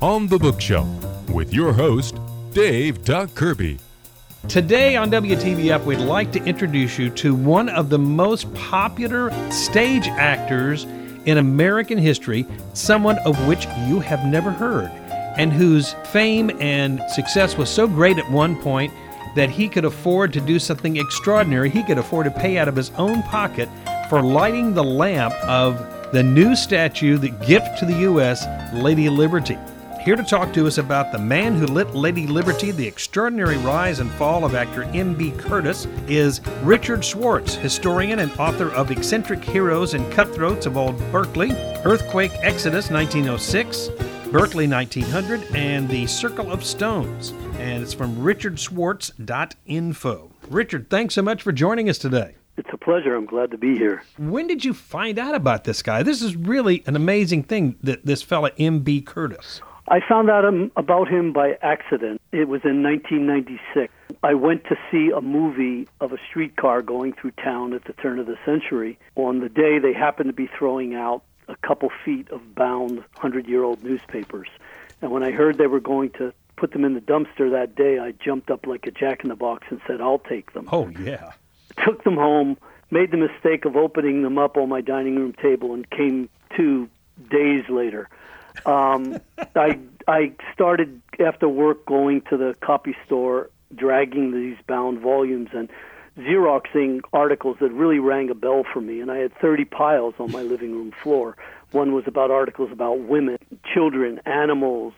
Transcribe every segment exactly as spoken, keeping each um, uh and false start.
On the Bookshelf with your host, Dave Doc Kirby. Today on W T V F, we'd like to introduce you to one of the most popular stage actors in American history, someone of which you have never heard, and whose fame and success was so great at one point that he could afford to do something extraordinary. He could afford to pay out of his own pocket for lighting the lamp of the new statue, the gift to the U S, Lady Liberty. Here to talk to us about the man who lit Lady Liberty, the extraordinary rise and fall of actor M B Curtis, is Richard Schwartz, historian and author of Eccentric Heroes and Cutthroats of Old Berkeley, Earthquake Exodus nineteen oh six, Berkeley nineteen hundred, and The Circle of Stones. And it's from richard schwartz dot info. Richard, thanks so much for joining us today. It's a pleasure. I'm glad to be here. When did you find out about this guy? This is really an amazing thing, that this fella M B Curtis. I found out um, about him by accident. It was in nineteen ninety-six. I went to see a movie of a streetcar going through town at the turn of the century. On the day, they happened to be throwing out a couple feet of bound hundred-year-old newspapers. And when I heard they were going to put them in the dumpster that day, I jumped up like a jack-in-the-box and said, I'll take them. Oh, yeah. Took them home, made the mistake of opening them up on my dining room table, and came to days later. Um, I I started after work going to the copy store, dragging these bound volumes and Xeroxing articles that really rang a bell for me. And I had thirty piles on my living room floor. One was about articles about women, children, animals,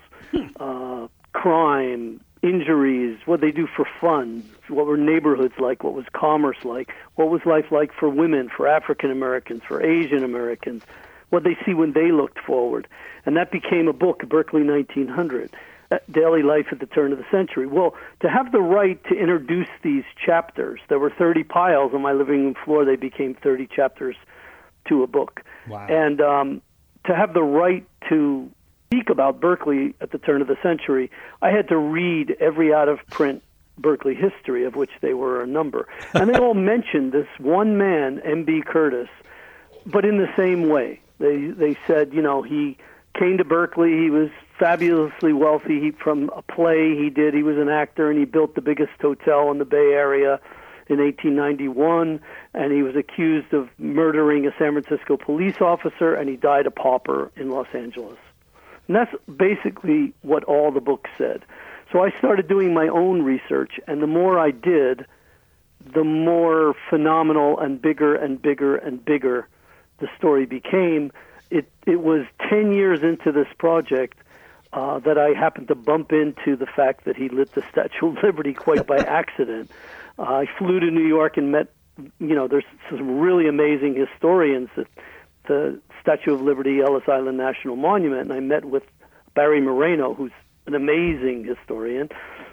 uh, crime, injuries, what they do for fun, what were neighborhoods like, what was commerce like, what was life like for women, for African Americans, for Asian Americans, what they see when they looked forward. And that became a book, Berkeley nineteen hundred, Daily Life at the Turn of the Century. Well, to have the right to introduce these chapters, there were thirty piles on my living room floor. They became thirty chapters to a book. Wow. And um, to have the right to speak about Berkeley at the turn of the century, I had to read every out-of-print Berkeley history, of which they were a number. And they all mentioned this one man, M B Curtis, but in the same way. They they said, you know, he came to Berkeley, he was fabulously wealthy he, from a play he did. He was an actor, and he built the biggest hotel in the Bay Area in eighteen ninety-one, and he was accused of murdering a San Francisco police officer, and he died a pauper in Los Angeles. And that's basically what all the books said. So I started doing my own research, and the more I did, the more phenomenal and bigger and bigger and bigger the story became. It it was ten years into this project uh, that I happened to bump into the fact that he lit the Statue of Liberty quite by accident. Uh, I flew to New York and met, you know, there's some really amazing historians at the Statue of Liberty, Ellis Island National Monument, and I met with Barry Moreno, who's an amazing historian.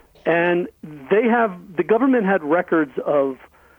And they have, the government had records of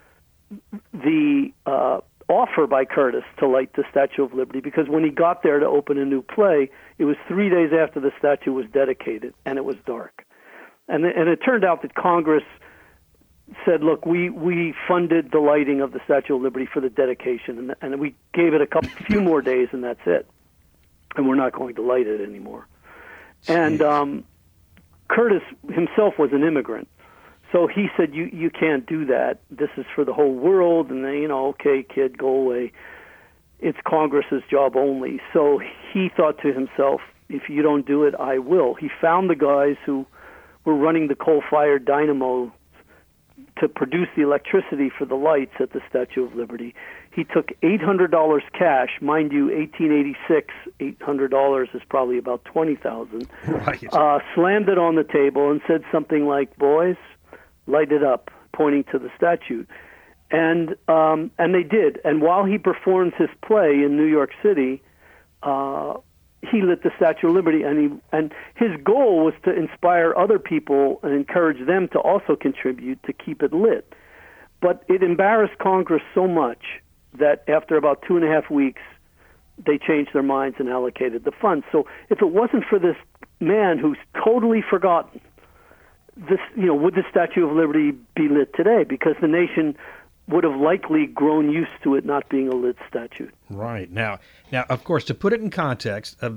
the uh, offer by Curtis to light the Statue of Liberty, because when he got there to open a new play, it was three days after the statue was dedicated, and it was dark. And, and it turned out that Congress said, look, we, we funded the lighting of the Statue of Liberty for the dedication, and, and we gave it a couple, few more days, and that's it. And we're not going to light it anymore. Jeez. And um, Curtis himself was an immigrant. So he said, you, you can't do that. This is for the whole world. And they, you know, okay, kid, go away. It's Congress's job only. So he thought to himself, if you don't do it, I will. He found the guys who were running the coal-fired dynamo to produce the electricity for the lights at the Statue of Liberty. He took eight hundred dollars cash. Mind you, eighteen eighty-six, eight hundred dollars is probably about twenty thousand dollars. Right. Uh, slammed it on the table and said something like, boys, light it up, pointing to the statue. And um, and they did. And while he performed his play in New York City, uh, he lit the Statue of Liberty, and he and his goal was to inspire other people and encourage them to also contribute to keep it lit. But it embarrassed Congress so much that after about two and a half weeks, they changed their minds and allocated the funds. So if it wasn't for this man who's totally forgotten, this, you know, would the Statue of Liberty be lit today? Because the nation would have likely grown used to it not being a lit statue. Right. Now, now, of course, to put it in context, of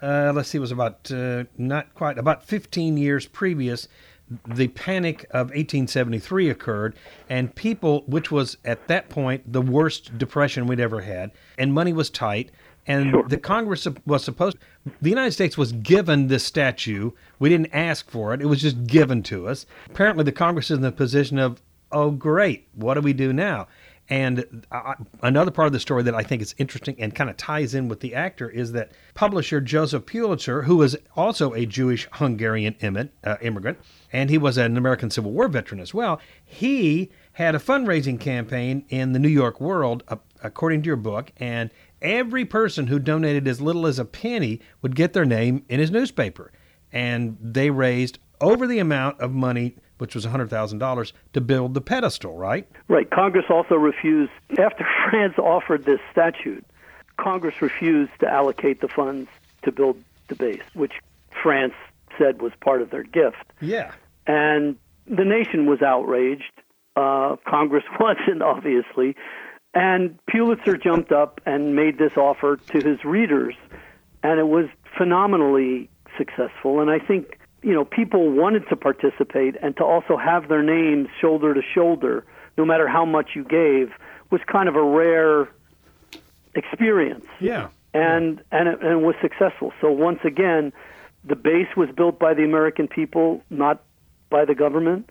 uh, let's see, it was about, uh, not quite, about fifteen years previous, the Panic of eighteen seventy-three occurred, and people, which was at that point the worst depression we'd ever had, and money was tight, and Sure. the Congress was supposed, the United States was given this statue. We didn't ask for it. It was just given to us. Apparently the Congress is in the position of, oh, great, what do we do now? And uh, another part of the story that I think is interesting and kind of ties in with the actor is that publisher Joseph Pulitzer, who was also a Jewish Hungarian immigrant, uh, immigrant, and he was an American Civil War veteran as well, he had a fundraising campaign in the New York World, uh, according to your book, and every person who donated as little as a penny would get their name in his newspaper. And they raised over the amount of money, which was one hundred thousand dollars, to build the pedestal, right? Right. Congress also refused, after France offered this statute, Congress refused to allocate the funds to build the base, which France said was part of their gift. Yeah. And the nation was outraged. Uh, Congress wasn't, obviously. And Pulitzer jumped up and made this offer to his readers, and it was phenomenally successful. And I think, you know, people wanted to participate, and to also have their names shoulder to shoulder, no matter how much you gave, was kind of a rare experience. Yeah. And and it, and it was successful. So once again, the base was built by the American people, not by the government.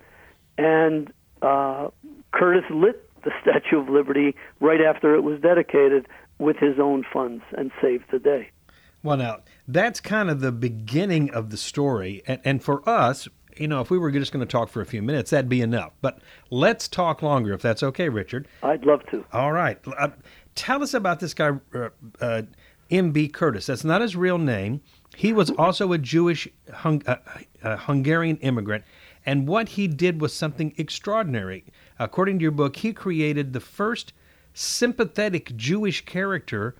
And uh, Curtis lit the Statue of Liberty right after it was dedicated with his own funds and saved the day. Well, now, that's kind of the beginning of the story. And, and for us, you know, if we were just going to talk for a few minutes, that'd be enough. But let's talk longer, if that's okay, Richard. I'd love to. All right. Uh, tell us about this guy, uh, uh, M B Curtis. That's not his real name. He was also a Jewish hung, uh, uh, Hungarian immigrant. And what he did was something extraordinary. According to your book, he created the first sympathetic Jewish character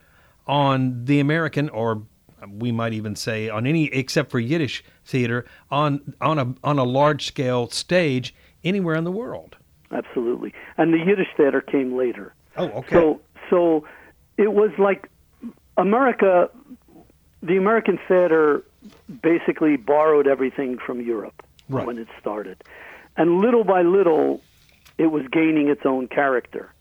on the American, or we might even say on any, except for Yiddish theater, on on a on a large scale stage anywhere in the world. Absolutely. And the Yiddish theater came later. Oh, okay. So so it was like America, the American theater basically borrowed everything from Europe Right. when it started. And little by little, it was gaining its own character.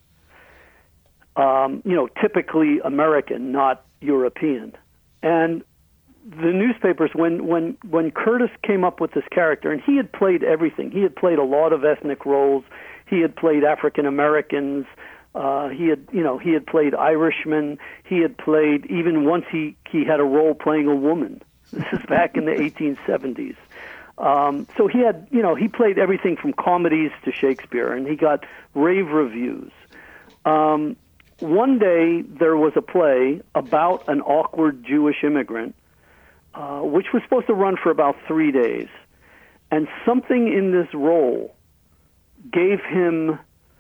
Um, you know, typically American, not European. And the newspapers, when, when, when Curtis came up with this character, and he had played everything. He had played a lot of ethnic roles. He had played African Americans. Uh, he had, you know, he had played Irishmen. He had played, even once he, he had a role playing a woman. This is back in the eighteen seventies. Um, so he had, you know, he played everything from comedies to Shakespeare, and he got rave reviews. Um, one day there was a play about an awkward Jewish immigrant, uh, which was supposed to run for about three days. And something in this role gave him,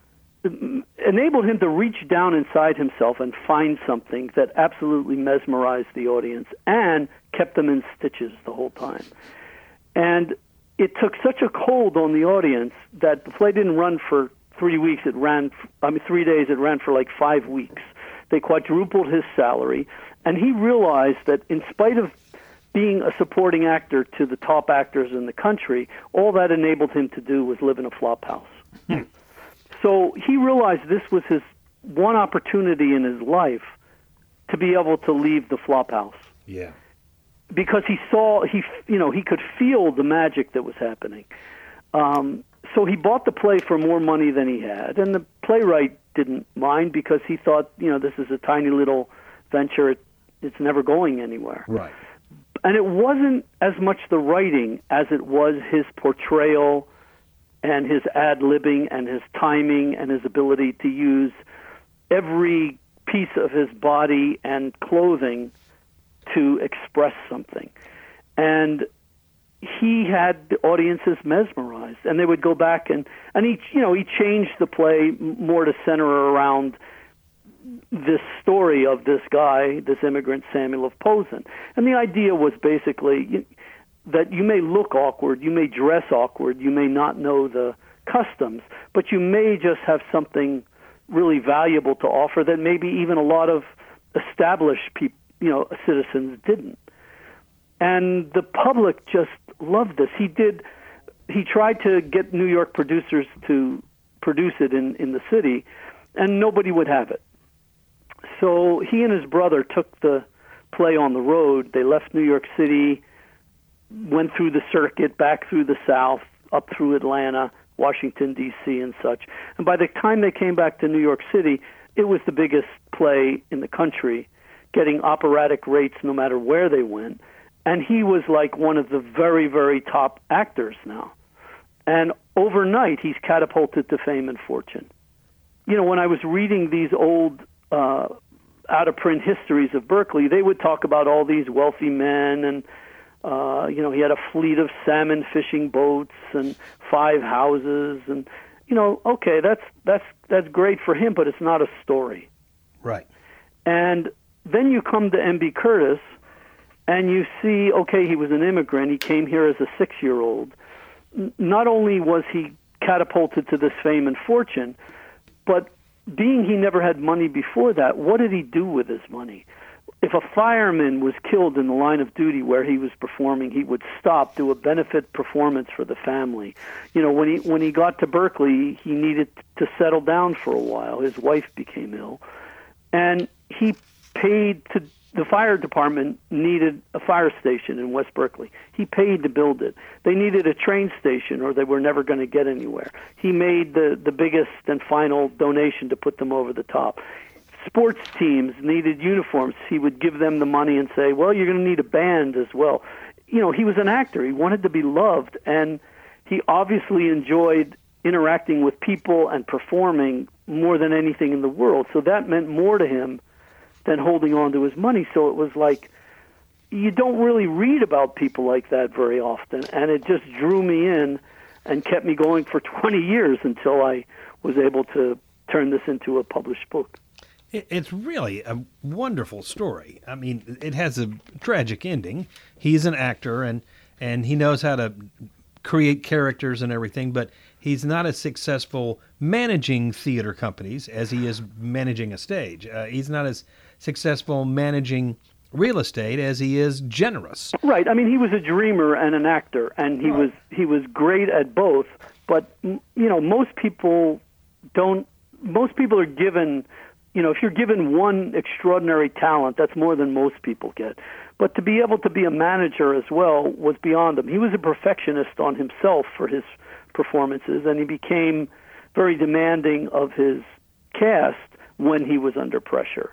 enabled him to reach down inside himself and find something that absolutely mesmerized the audience and kept them in stitches the whole time. And it took such a hold on the audience that the play didn't run for three weeks. It ran, I mean, three days. It ran for like five weeks. They quadrupled his salary. And he realized that in spite of being a supporting actor to the top actors in the country, all that enabled him to do was live in a flop house. Hmm. So he realized this was his one opportunity in his life to be able to leave the flop house. Yeah. Because he saw, he you know, he could feel the magic that was happening. Um, so he bought the play for more money than he had, and the playwright didn't mind because he thought, you know, this is a tiny little venture; it, it's never going anywhere. Right. And it wasn't as much the writing as it was his portrayal and his ad-libbing and his timing and his ability to use every piece of his body and clothing to express something. And he had the audiences mesmerized, and they would go back and, and he, you know, he changed the play more to center around this story of this guy, this immigrant, Samuel of Posen. And the idea was basically that you may look awkward, you may dress awkward, you may not know the customs, but you may just have something really valuable to offer that maybe even a lot of established people, you know, citizens didn't. And the public just loved this. He did. He tried to get New York producers to produce it in, in the city, and nobody would have it. So he and his brother took the play on the road. They left New York City, went through the circuit, back through the South, up through Atlanta, Washington, D C, and such. And by the time they came back to New York City, it was the biggest play in the country, getting operatic rates no matter where they went. And he was like one of the very, very top actors now. And overnight, he's catapulted to fame and fortune. You know, when I was reading these old uh, out-of-print histories of Berkeley, they would talk about all these wealthy men, and, uh, you know, he had a fleet of salmon fishing boats and five houses. And, you know, okay, that's that's that's great for him, but it's not a story. Right. And then you come to M B Curtis, and you see, okay, he was an immigrant. He came here as a six-year-old. Not only was he catapulted to this fame and fortune, but being he never had money before that, what did he do with his money? If a fireman was killed in the line of duty where he was performing, he would stop, do a benefit performance for the family. You know, when he when he got to Berkeley, he needed to settle down for a while. His wife became ill, and he paid to. The fire department needed a fire station in West Berkeley. He paid to build it. They needed a train station, or they were never going to get anywhere. He made the, the biggest and final donation to put them over the top. Sports teams needed uniforms. He would give them the money and say, well, you're going to need a band as well. You know, he was an actor. He wanted to be loved, and he obviously enjoyed interacting with people and performing more than anything in the world. So that meant more to him than holding on to his money. So it was like, you don't really read about people like that very often, and it just drew me in and kept me going for twenty years until I was able to turn this into a published book. It's really a wonderful story. I mean, it has a tragic ending. He's an actor, and, and he knows how to create characters and everything, but he's not as successful managing theater companies as he is managing a stage. Uh, he's not as successful managing real estate as he is generous. Right. I mean, he was a dreamer and an actor, and he right. was he was great at both. But you know, most people don't. Most people are given. You know, if you're given one extraordinary talent, that's more than most people get. But to be able to be a manager as well was beyond him. He was a perfectionist on himself for his performances, and he became very demanding of his cast when he was under pressure.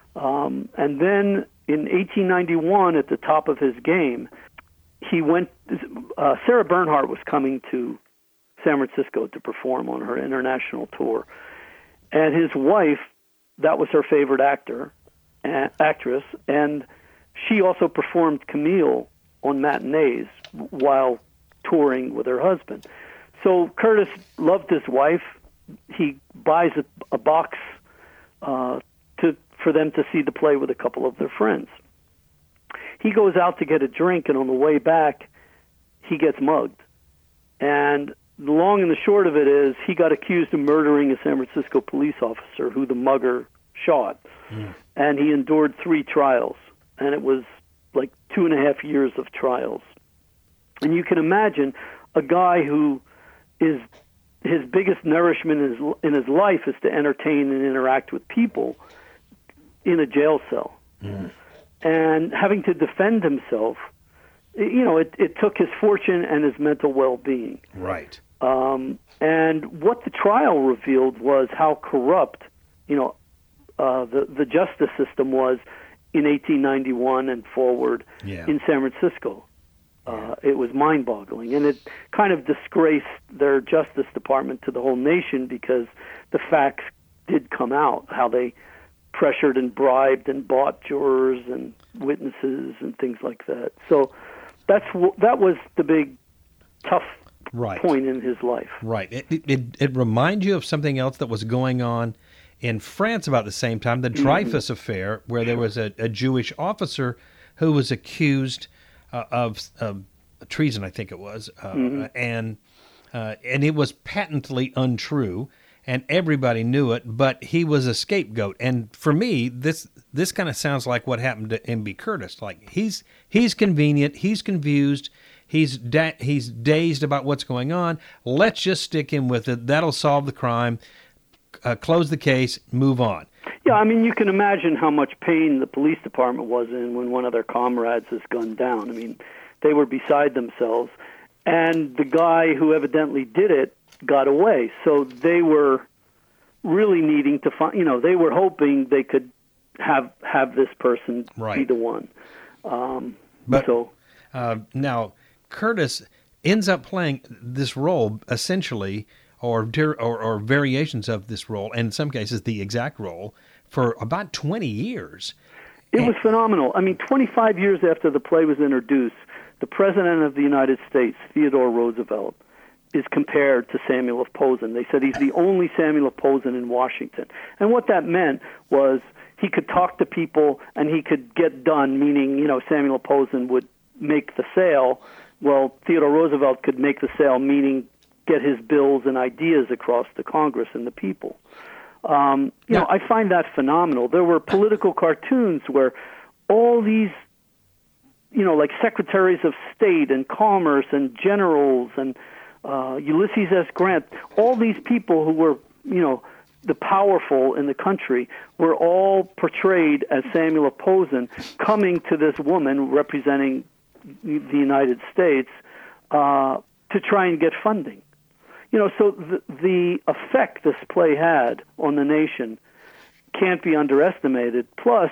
Um, and then in eighteen ninety-one, at the top of his game, he went. Uh, Sarah Bernhardt was coming to San Francisco to perform on her international tour, and his wife, that was her favorite actor, uh, actress, and she also performed Camille on matinees while touring with her husband. So Curtis loved his wife. He buys a, a box uh, to for them to see the play with a couple of their friends. He goes out to get a drink, and on the way back, he gets mugged. And the long and the short of it is he got accused of murdering a San Francisco police officer who the mugger shot. Mm. And he endured three trials. And it was like two and a half years of trials. And you can imagine a guy who is his biggest nourishment in his, in his life is to entertain and interact with people in a jail cell. Mm. And having to defend himself, you know, it, it took his fortune and his mental well-being. Right. Um, and what the trial revealed was how corrupt, you know, uh, the, the justice system was in eighteen ninety-one and forward yeah. in San Francisco. Uh, it was mind-boggling, and it kind of disgraced their Justice Department to the whole nation because the facts did come out, how they pressured and bribed and bought jurors and witnesses and things like that. So that's that was the big tough right. point in his life. Right. It, it it reminds you of something else that was going on in France about the same time, the Dreyfus mm-hmm. affair, where there was a, a Jewish officer who was accused uh, of uh, treason, I think it was, uh, mm-hmm. and uh, and it was patently untrue. And everybody knew it, but he was a scapegoat. And for me, this this kind of sounds like what happened to M B Curtis. Like he's he's convenient, he's confused, he's da- he's dazed about what's going on. Let's just stick him with it. That'll solve the crime. Uh, close the case, move on. Yeah, I mean, you can imagine how much pain the police department was in when one of their comrades was gunned down. I mean, they were beside themselves. And the guy who evidently did it got away. So they were really needing to find, you know, they were hoping they could have have this person right. be the one. Um, but so uh, now, Curtis ends up playing this role essentially, or, or or variations of this role, and in some cases the exact role, for about twenty years. It and, was phenomenal. I mean, twenty-five years after the play was introduced, the President of the United States, Theodore Roosevelt, is compared to Samuel of Posen. They said he's the only Samuel of Posen in Washington. And what that meant was he could talk to people and he could get done, meaning, you know, Samuel of Posen would make the sale. Well, Theodore Roosevelt could make the sale, meaning get his bills and ideas across to Congress and the people. Um, you yeah. know, I find that phenomenal. There were political cartoons where all these, you know, like secretaries of state and commerce and generals and uh, Ulysses S. Grant, all these people who were, you know, the powerful in the country were all portrayed as Samuel of Posen coming to this woman representing the United States uh, to try and get funding. You know, so the, the effect this play had on the nation can't be underestimated. Plus,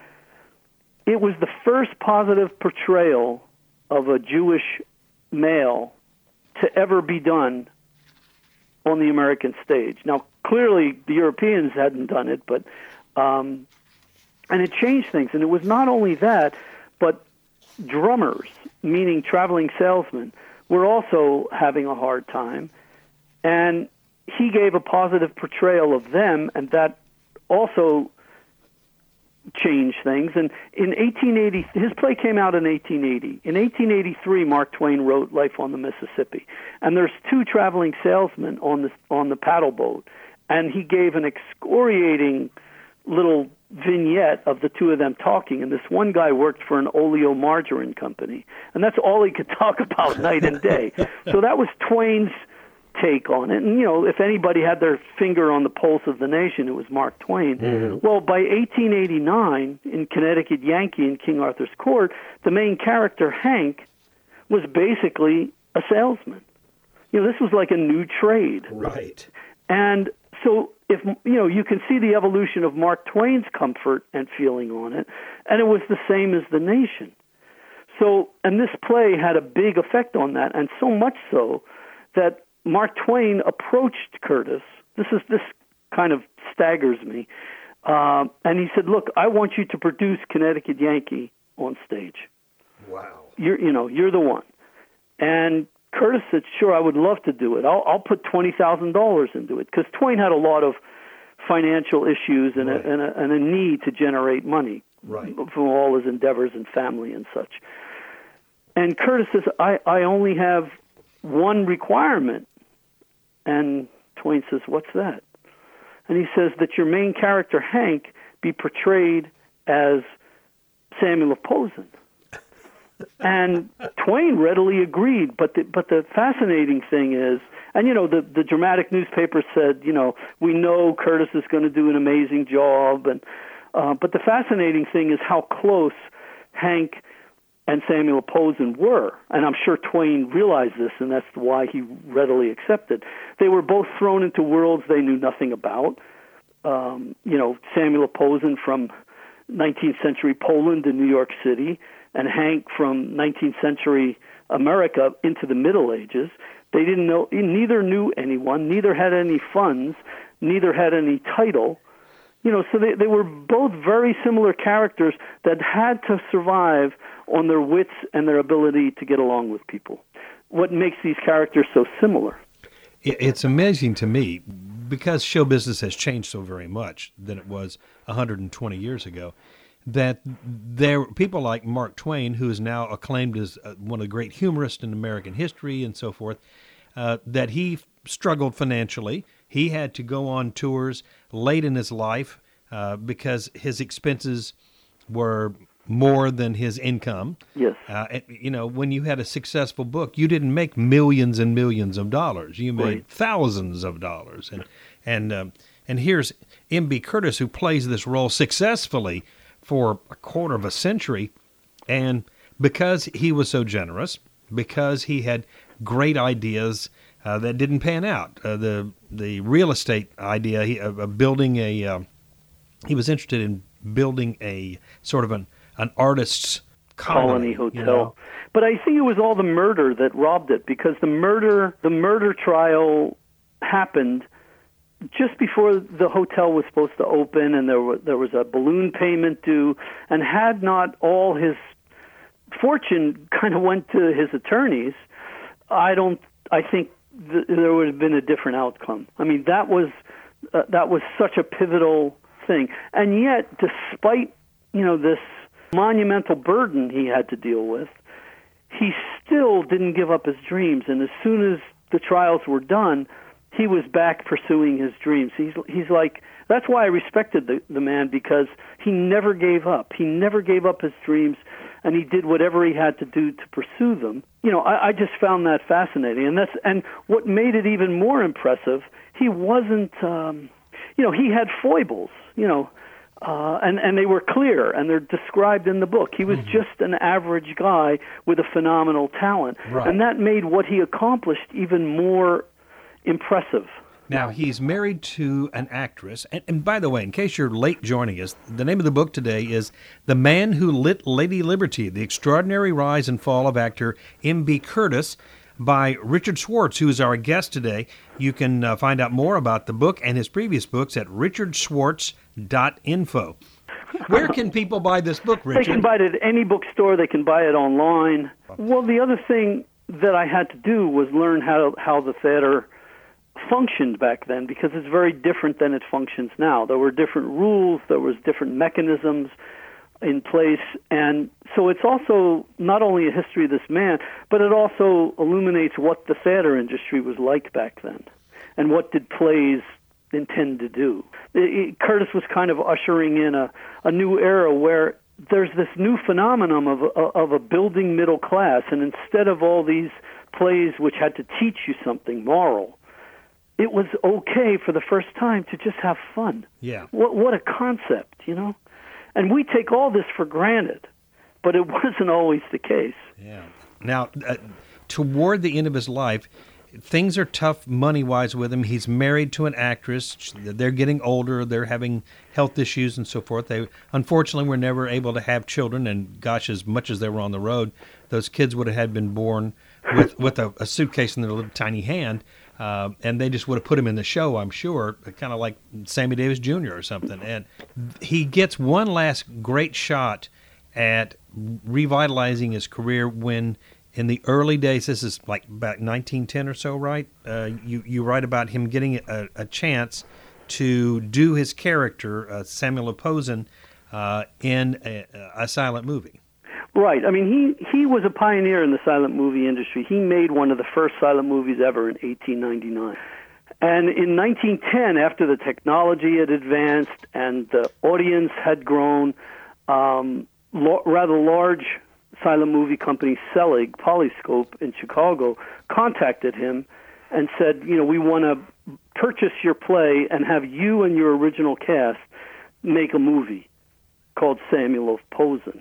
it was the first positive portrayal of a Jewish male to ever be done on the American stage. Now, clearly, the Europeans hadn't done it, but um, and it changed things. And it was not only that, but drummers, meaning traveling salesmen, were also having a hard time. And he gave a positive portrayal of them, and that also changed things. And in eighteen eighty, his play came out in eighteen eighty. In eighteen eighty-three, Mark Twain wrote Life on the Mississippi. And there's two traveling salesmen on the, on the paddle boat, and he gave an excoriating little vignette of the two of them talking. And this one guy worked for an oleomargarine company, and that's all he could talk about night and day. So that was Twain's take on it. And, you know, if anybody had their finger on the pulse of the nation, it was Mark Twain. Mm-hmm. Well, by eighteen eighty-nine, in Connecticut Yankee in King Arthur's Court, the main character, Hank, was basically a salesman. You know, this was like a new trade. Right. And so, if, you know, you can see the evolution of Mark Twain's comfort and feeling on it, and it was the same as the nation. So, and this play had a big effect on that, and so much so that Mark Twain approached Curtis. This is this kind of staggers me, uh, and he said, "Look, I want you to produce Connecticut Yankee on stage. Wow, you're you know you're the one." And Curtis said, "Sure, I would love to do it. I'll, I'll put twenty thousand dollars into it," because Twain had a lot of financial issues and, right. a, and, a, and a need to generate money right. from all his endeavors and family and such. And Curtis says, "I, I only have one requirement." And Twain says, "What's that?" And he says that your main character, Hank, be portrayed as Samuel of Posen. And Twain readily agreed. But the, but the fascinating thing is, and, you know, the, the dramatic newspaper said, you know, we know Curtis is going to do an amazing job. And uh, but the fascinating thing is how close Hank and Samuel Posen were. And I'm sure Twain realized this, and that's why he readily accepted. They were both thrown into worlds they knew nothing about. Um, you know, Samuel Posen from nineteenth century Poland to New York City, and Hank from nineteenth century America into the Middle Ages. They didn't know, neither knew anyone, neither had any funds, neither had any title. You know, so they, they were both very similar characters that had to survive on their wits and their ability to get along with people. What makes these characters so similar? It's amazing to me, because show business has changed so very much than it was one hundred twenty years ago, that there are people like Mark Twain, who is now acclaimed as one of the great humorists in American history and so forth, uh, that he struggled financially. He had to go on tours late in his life uh, because his expenses were more than his income. Yes. Uh, and, you know, when you had a successful book, you didn't make millions and millions of dollars. You made Right. thousands of dollars. And and um, and here's M B. Curtis, who plays this role successfully for a quarter of a century. And because he was so generous, because he had great ideas uh, that didn't pan out, uh, the the real estate idea he, of, of building a, uh, he was interested in building a sort of an an artist's colony, colony hotel. You know? But I think it was all the murder that robbed it, because the murder the murder trial happened just before the hotel was supposed to open, and there was there was a balloon payment due, and had not all his fortune kind of went to his attorneys, I don't I think th- there would have been a different outcome. I mean, that was uh, that was such a pivotal thing, and yet, despite you know this monumental burden he had to deal with, he still didn't give up his dreams. And as soon as the trials were done, he was back pursuing his dreams. He's he's like that's why I respected the the man, because he never gave up. He never gave up his dreams, and he did whatever he had to do to pursue them. You know, I, I just found that fascinating, and that's and what made it even more impressive. He wasn't, um, you know, he had foibles. You know. Uh, and, and they were clear, and they're described in the book. He was mm-hmm. just an average guy with a phenomenal talent. Right. And that made what he accomplished even more impressive. Now, he's married to an actress. And, and by the way, in case you're late joining us, the name of the book today is The Man Who Lit Lady Liberty, The Extraordinary Rise and Fall of Actor M B. Curtis, by Richard Schwartz, who is our guest today. You can uh, find out more about the book and his previous books at richard schwartz dot info. Where can people buy this book, Richard? They can buy it at any bookstore. They can buy it online. Well, the other thing that I had to do was learn how how the theater functioned back then, because it's very different than it functions now. There were different rules. There was different mechanisms in place, and so it's also not only a history of this man, but it also illuminates what the theater industry was like back then, and what did plays intend to do. It, it, Curtis was kind of ushering in a, a new era where there's this new phenomenon of of a building middle class, and instead of all these plays which had to teach you something moral, it was okay for the first time to just have fun. Yeah. What what a concept, you know? And we take all this for granted, but it wasn't always the case. Yeah. Now, uh, toward the end of his life, things are tough money-wise with him. He's married to an actress. They're getting older. They're having health issues and so forth. They unfortunately were never able to have children, and gosh, as much as they were on the road, those kids would have had been born with, with a, a suitcase in their little tiny hand. Uh, and they just would have put him in the show, I'm sure, kind of like Sammy Davis Junior or something. And he gets one last great shot at revitalizing his career when, in the early days, this is like about nineteen ten or so, right? Uh, you, you write about him getting a, a chance to do his character, uh, Samuel L. Posen, uh, in a, a silent movie. Right. I mean, he, he was a pioneer in the silent movie industry. He made one of the first silent movies ever in eighteen ninety-nine. And in nineteen ten, after the technology had advanced and the audience had grown, um, lo- rather large silent movie company, Selig, Polyscope in Chicago, contacted him and said, you know, we want to purchase your play and have you and your original cast make a movie called Samuel of Posen.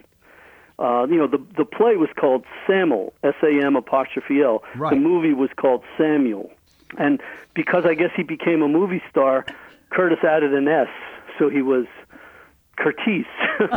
Uh, you know, the the play was called Samuel, S A M apostrophe L. Right. The movie was called Samuel. And because I guess he became a movie star, Curtis added an S, so he was Curtis.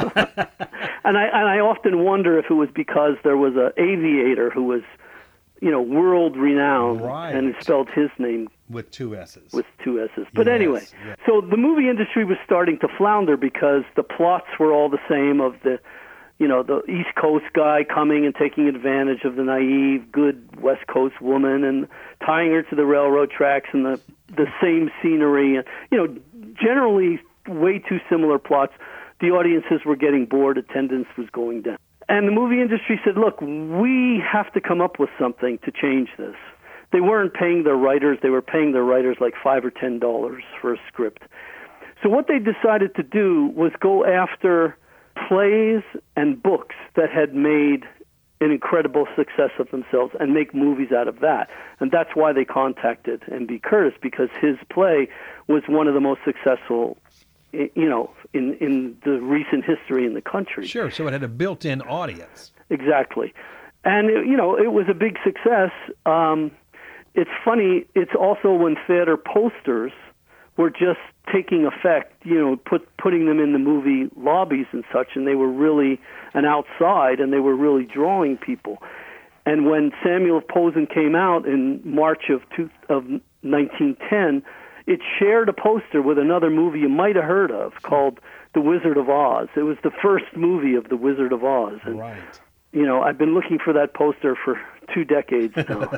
and I and I often wonder if it was because there was an aviator who was, you know, world renowned, right. and he spelled his name with two S's. With two S's. But yes, anyway, yes. So the movie industry was starting to flounder because the plots were all the same of the, you know, the East Coast guy coming and taking advantage of the naive, good West Coast woman and tying her to the railroad tracks and the the same scenery. And, you know, generally way too similar plots. The audiences were getting bored. Attendance was going down. And the movie industry said, look, we have to come up with something to change this. They weren't paying their writers. They were paying their writers like five or ten dollars for a script. So what they decided to do was go after plays and books that had made an incredible success of themselves and make movies out of that. And that's why they contacted M B Curtis, because his play was one of the most successful, you know, in, in the recent history in the country. Sure, so it had a built-in audience. Exactly. And, you know, it was a big success. Um, it's funny, it's also when theater posters were just taking effect, you know, put putting them in the movie lobbies and such, and they were really, and outside, and they were really drawing people. And when Samuel of Posen came out in March of, two, of nineteen ten, it shared a poster with another movie you might have heard of called The Wizard of Oz. It was the first movie of The Wizard of Oz. And, right. You know, I've been looking for that poster for two decades now.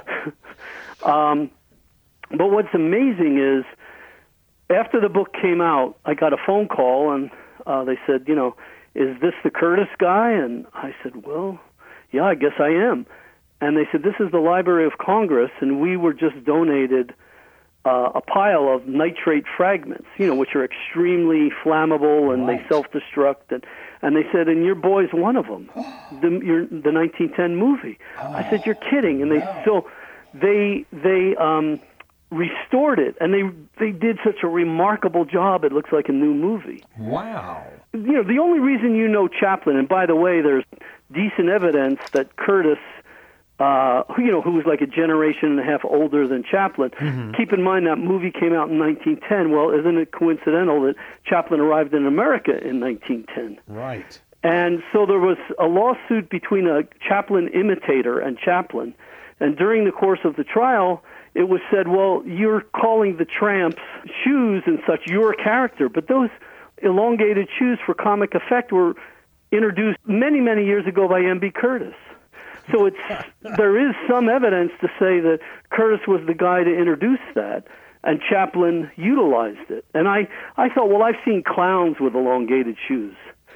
um, but what's amazing is, after the book came out, I got a phone call, and uh, they said, you know, is this the Curtis guy? And I said, well, yeah, I guess I am. And they said, this is the Library of Congress, and we were just donated uh, a pile of nitrate fragments, you know, which are extremely flammable, and right. they self-destruct. And, and they said, and your boy's one of them, the, your, the nineteen ten movie. Oh, I said, you're kidding. And they no. so they they um, restored it, and they they did such a remarkable job. It looks like a new movie. Wow. You know, the only reason you know Chaplin, and by the way, there's decent evidence that Curtis, uh, who, you know, who was like a generation and a half older than Chaplin. Mm-hmm. Keep in mind that movie came out in nineteen ten. Well, isn't it coincidental that Chaplin arrived in America in nineteen ten? Right. And so there was a lawsuit between a Chaplin imitator and Chaplin, and during the course of the trial, it was said, well, you're calling the Tramps shoes and such your character, but those elongated shoes for comic effect were introduced many, many years ago by M B Curtis. So it's there is some evidence to say that Curtis was the guy to introduce that, and Chaplin utilized it. And I, I thought, well, I've seen clowns with elongated shoes.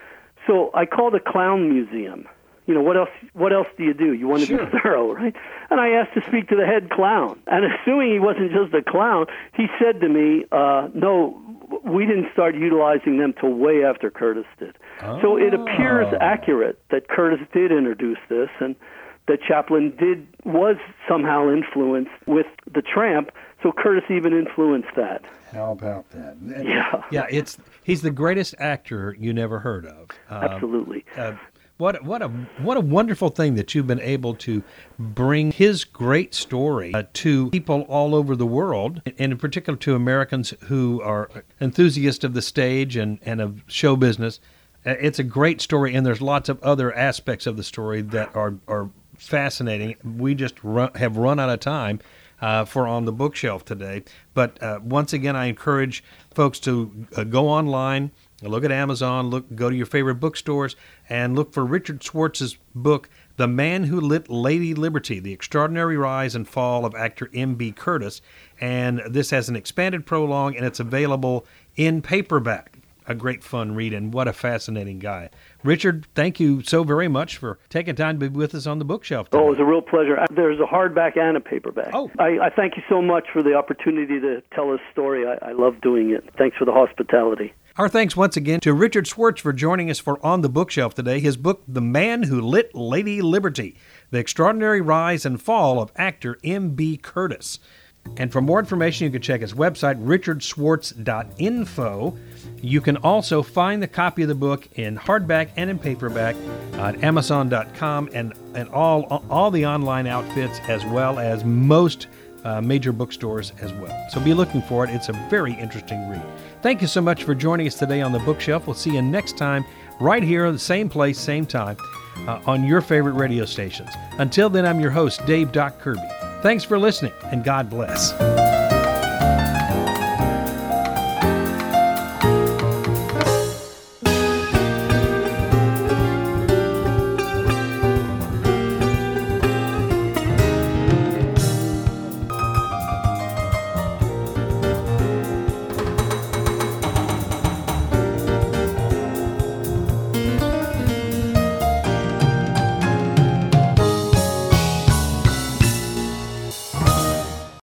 So I called a clown museum. You know, what else What else do you do? You want to Sure. be thorough, right? And I asked to speak to the head clown. And assuming he wasn't just a clown, he said to me, uh, no, we didn't start utilizing them till way after Curtis did. Oh. So it appears accurate that Curtis did introduce this, and that Chaplin did was somehow influenced with the Tramp, so Curtis even influenced that. How about that? Yeah. Yeah, it's he's the greatest actor you never heard of. Uh, Absolutely. Uh, What what a what a wonderful thing that you've been able to bring his great story uh, to people all over the world, and in particular to Americans who are enthusiasts of the stage and, and of show business. Uh, it's a great story, and there's lots of other aspects of the story that are, are fascinating. We just run, have run out of time uh, for On the Bookshelf today. But uh, once again, I encourage folks to uh, go online, look at Amazon, look, go to your favorite bookstores, and look for Richard Schwartz's book, The Man Who Lit Lady Liberty, The Extraordinary Rise and Fall of Actor M B Curtis. And this has an expanded prologue, and it's available in paperback. A great fun read, and what a fascinating guy. Richard, thank you so very much for taking time to be with us on the bookshelf today. Oh, it was a real pleasure. There's a hardback and a paperback. Oh. I, I thank you so much for the opportunity to tell this story. I, I love doing it. Thanks for the hospitality. Our thanks once again to Richard Schwartz for joining us for On the Bookshelf today. His book, The Man Who Lit Lady Liberty, The Extraordinary Rise and Fall of Actor M B Curtis. And for more information, you can check his website, richard schwartz dot info. You can also find the copy of the book in hardback and in paperback at amazon dot com and, and all, all the online outfits, as well as most uh, major bookstores as well. So be looking for it. It's a very interesting read. Thank you so much for joining us today on The Bookshelf. We'll see you next time right here, the same place, same time, uh, on your favorite radio stations. Until then, I'm your host, Dave Doc Kirby. Thanks for listening, and God bless.